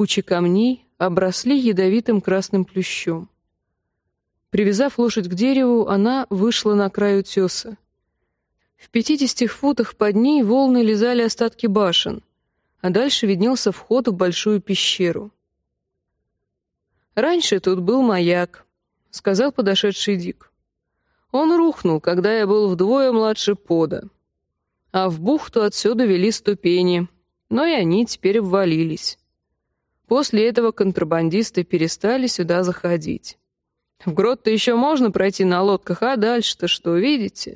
кучи камней обросли ядовитым красным плющом. Привязав лошадь к дереву, она вышла на край утеса. В 50 футах под ней волны лизали остатки башен, а дальше виднелся вход в большую пещеру. «Раньше тут был маяк», — сказал подошедший Дик. «Он рухнул, когда я был вдвое младше Пода. А в бухту отсюда вели ступени, но и они теперь обвалились. После этого контрабандисты перестали сюда заходить. В грот-то еще можно пройти на лодках, а дальше-то что, видите?»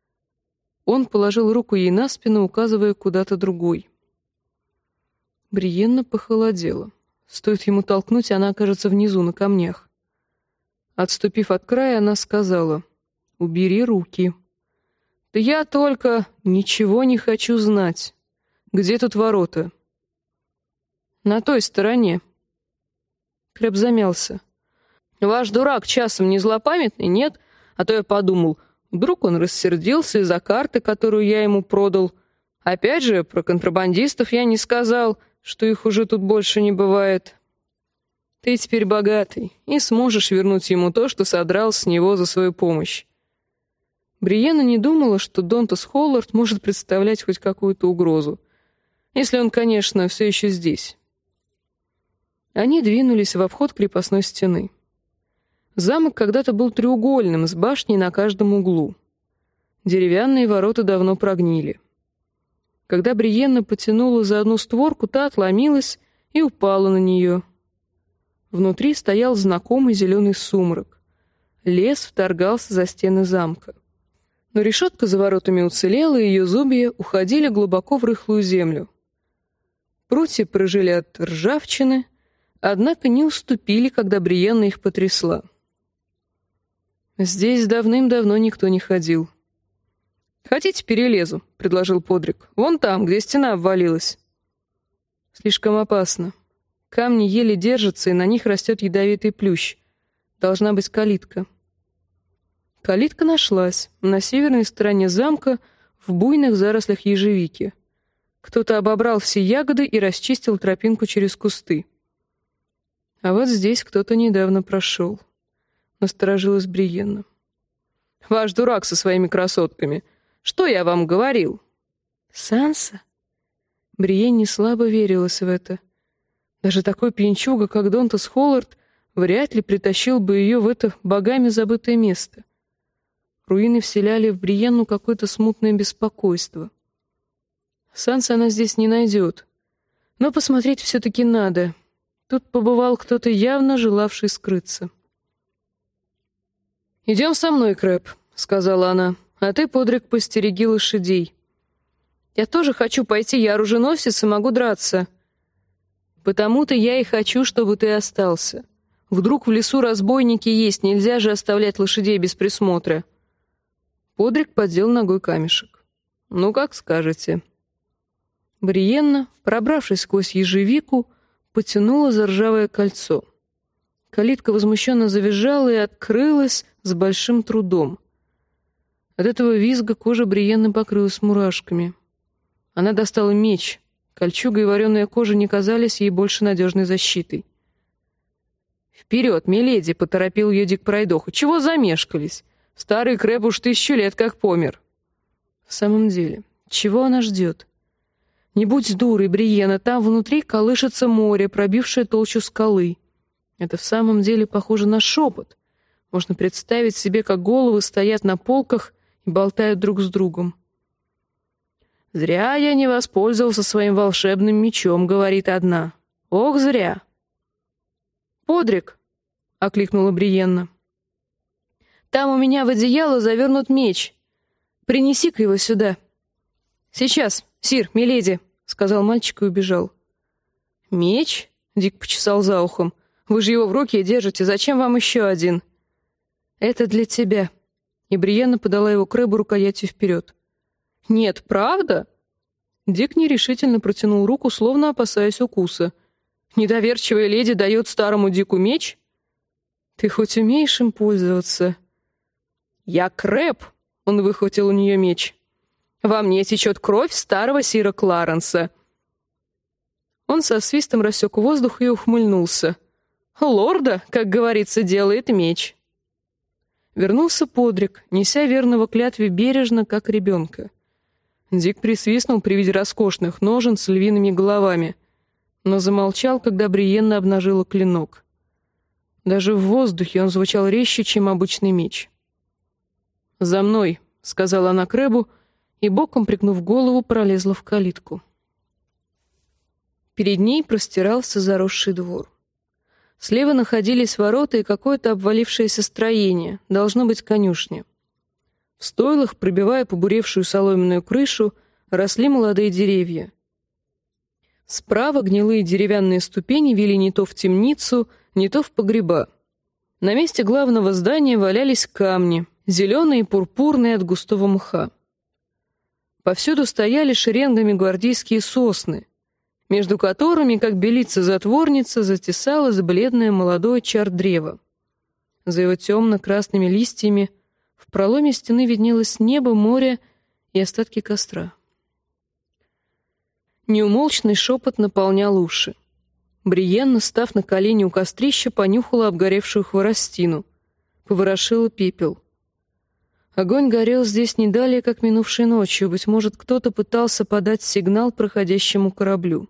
Он положил руку ей на спину, указывая куда-то другой. Бриенна похолодела. Стоит ему толкнуть, и она окажется внизу, на камнях. Отступив от края, она сказала: «Убери руки». «Да я только ничего не хочу знать. Где тут ворота?» «На той стороне». Крэб замялся. «Ваш дурак часом не злопамятный, нет? А то я подумал, вдруг он рассердился из-за карты, которую я ему продал. Опять же, про контрабандистов я не сказал, что их уже тут больше не бывает. Ты теперь богатый и сможешь вернуть ему то, что содрал с него за свою помощь». Бриенна не думала, что Донтас Холлард может представлять хоть какую-то угрозу, если он, конечно, все еще здесь. Они двинулись в обход крепостной стены. Замок когда-то был треугольным, с башней на каждом углу. Деревянные ворота давно прогнили. Когда Бриенна потянула за одну створку, та отломилась и упала на нее. Внутри стоял знакомый зеленый сумрак. Лес вторгался за стены замка. Но решетка за воротами уцелела, и ее зубья уходили глубоко в рыхлую землю. Прутья прыжили от ржавчины, однако не уступили, когда Бриенна их потрясла. Здесь давным-давно никто не ходил. «Хотите, перелезу?» — предложил Подрик. «Вон там, где стена обвалилась». «Слишком опасно. Камни еле держатся, и на них растет ядовитый плющ. Должна быть калитка». Калитка нашлась на северной стороне замка в буйных зарослях ежевики. Кто-то обобрал все ягоды и расчистил тропинку через кусты. А вот здесь кто-то недавно прошел. Насторожилась Бриенна. «Ваш дурак со своими красотками. Что я вам говорил?» «Санса?» Бриенне слабо верилась в это. Даже такой пьянчуга, как Донтас Холлард, вряд ли притащил бы ее в это богами забытое место. Руины вселяли в Бриенну какое-то смутное беспокойство. Санса она здесь не найдет. Но посмотреть все-таки надо. Тут побывал кто-то, явно желавший скрыться. «Идем со мной, Крэб», — сказала она, — «а ты, Подрик, постереги лошадей». «Я тоже хочу пойти, я оруженосец и могу драться». «Потому-то я и хочу, чтобы ты остался. Вдруг в лесу разбойники есть, нельзя же оставлять лошадей без присмотра». Подрик поддел ногой камешек. «Ну, как скажете». Бриенна, пробравшись сквозь ежевику, потянула за ржавое кольцо. Калитка возмущенно завизжала и открылась с большим трудом. От этого визга кожа Бриенны покрылась мурашками. Она достала меч. Кольчуга и вареная кожа не казались ей больше надежной защитой. «Вперед, миледи!» — поторопил ее Дик Пройдоху. «Чего замешкались? Старый Крэб уж 1000 лет как помер». В самом деле, чего она ждет? Не будь дурой, Бриенна, там внутри колышется море, пробившее толщу скалы. Это в самом деле похоже на шепот. Можно представить себе, как головы стоят на полках и болтают друг с другом. «Зря я не воспользовался своим волшебным мечом», — говорит одна. «Ох, зря!» «Подрик!» — окликнула Бриенна. «Там у меня в одеяло завернут меч. Принеси-ка его сюда». «Сейчас, сир, миледи», — сказал мальчик и убежал. «Меч?» — Дик почесал за ухом. «Вы же его в руке держите. Зачем вам еще один?» «Это для тебя». И Бриенна подала его Крэбу рукоятью вперед. «Нет, правда?» Дик нерешительно протянул руку, словно опасаясь укуса. «Недоверчивая леди дает старому Дику меч?» «Ты хоть умеешь им пользоваться?» «Я Крэб!» — он выхватил у нее меч. «Во мне течет кровь старого сира Кларенса». Он со свистом рассек воздух и ухмыльнулся. «Лорда, как говорится, делает меч». Вернулся Подрик, неся верного клятве бережно, как ребенка. Дик присвистнул при виде роскошных ножен с львиными головами, но замолчал, когда Бриенна обнажила клинок. Даже в воздухе он звучал резче, чем обычный меч. «За мной», — сказала она Крэбу, и, боком пригнув голову, пролезла в калитку. Перед ней простирался заросший двор. Слева находились ворота и какое-то обвалившееся строение, должно быть конюшня. В стойлах, пробивая побуревшую соломенную крышу, росли молодые деревья. Справа гнилые деревянные ступени вели не то в темницу, не то в погреба. На месте главного здания валялись камни, зеленые и пурпурные от густого мха. Повсюду стояли шеренгами гвардейские сосны, между которыми, как белица-затворница, затесалось бледное молодое чардрево. За его темно-красными листьями в проломе стены виднелось небо, море и остатки костра. Неумолчный шепот наполнял уши. Бриенна, став на колени у кострища, понюхала обгоревшую хворостину, поворошила пепел. Огонь горел здесь не далее, как минувшей ночью. Быть может, кто-то пытался подать сигнал проходящему кораблю.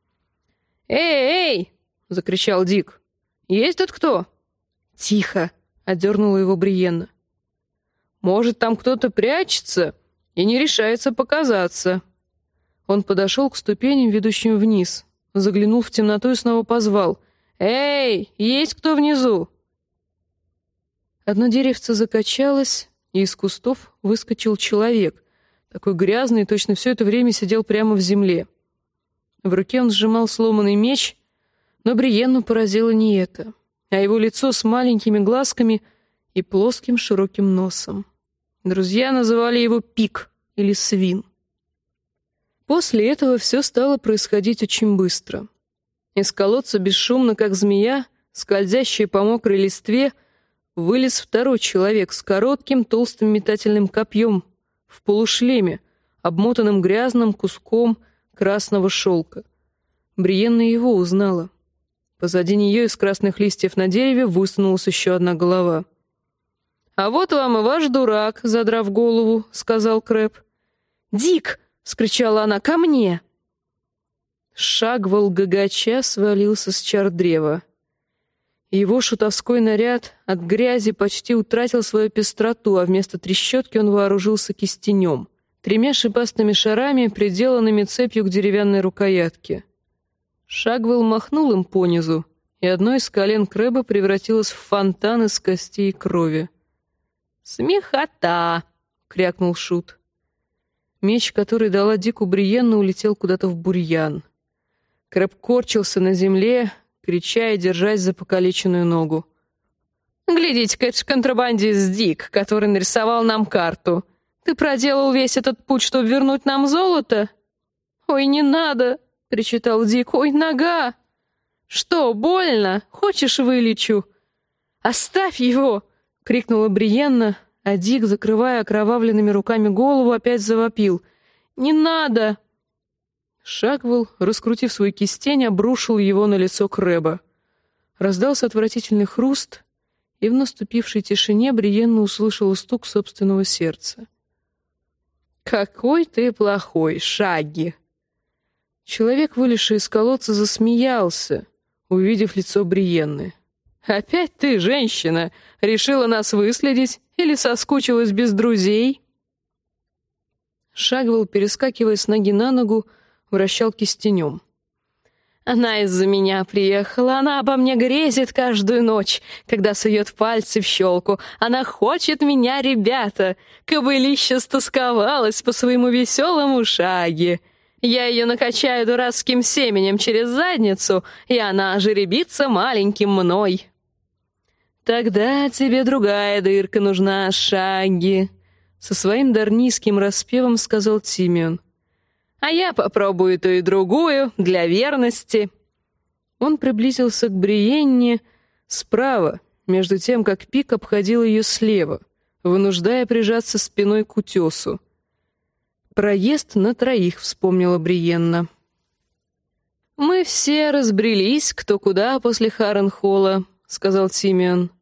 «Эй, эй!» — закричал Дик. «Есть тут кто?» «Тихо!» — одернула его Бриенна. «Может, там кто-то прячется и не решается показаться». Он подошел к ступеням, ведущим вниз, заглянул в темноту и снова позвал. «Эй, есть кто внизу?» Одно деревце закачалось, и из кустов выскочил человек, такой грязный, точно все это время сидел прямо в земле. В руке он сжимал сломанный меч, но Бриенну поразило не это, а его лицо с маленькими глазками и плоским широким носом. Друзья называли его Пик или Свин. После этого все стало происходить очень быстро. Из колодца бесшумно, как змея, скользящая по мокрой листве, вылез второй человек с коротким толстым метательным копьем в полушлеме, обмотанным грязным куском красного шелка. Бриенна его узнала. Позади нее из красных листьев на дереве высунулась еще одна голова. «А вот вам и ваш дурак», — задрав голову, — сказал Крэб. «Дик!» — вскричала она. «Ко мне!» Шагвал гагача свалился с чардрева. Его шутовской наряд от грязи почти утратил свою пестроту, а вместо трещотки он вооружился кистенем, 3 шипастыми шарами, приделанными цепью к деревянной рукоятке. Шагвал махнул им понизу, и одно из колен Крэба превратилось в фонтан из костей и крови. «Смехота!» — крякнул шут. Меч, который дала Дику Бриенна, улетел куда-то в бурьян. Крэб корчился на земле, крича и держась за покалеченную ногу. «Глядите-ка, это ж контрабандист Дик, который нарисовал нам карту. Ты проделал весь этот путь, чтобы вернуть нам золото?» «Ой, не надо!» — причитал Дик. «Ой, нога!» «Что, больно? Хочешь, вылечу?» «Оставь его!» — крикнула Бриенна, а Дик, закрывая окровавленными руками голову, опять завопил. «Не надо!» Шагвал, раскрутив свой кистень, обрушил его на лицо Крэба. Раздался отвратительный хруст, и в наступившей тишине Бриенна услышала стук собственного сердца. «Какой ты плохой, Шагги!» Человек, вылезший из колодца, засмеялся, увидев лицо Бриенны. «Опять ты, женщина, решила нас выследить или соскучилась без друзей?» Шагвал, перескакивая с ноги на ногу, вращал кистенем. «Она из-за меня приехала, она обо мне грезит каждую ночь, когда сует пальцы в щелку. Она хочет меня, ребята. Кобылища стосковалась по своему веселому Шаге. Я ее накачаю дурацким семенем через задницу, и она жеребится маленьким мной». «Тогда тебе другая дырка нужна, Шаги», — со своим дарнийским распевом сказал Тимеон. «А я попробую ту и другую, для верности». Он приблизился к Бриенне справа, между тем, как Пик обходил ее слева, вынуждая прижаться спиной к утесу. «Проезд на 3», — вспомнила Бриенна. «Мы все разбрелись кто куда после Харренхолла», — сказал Симеон.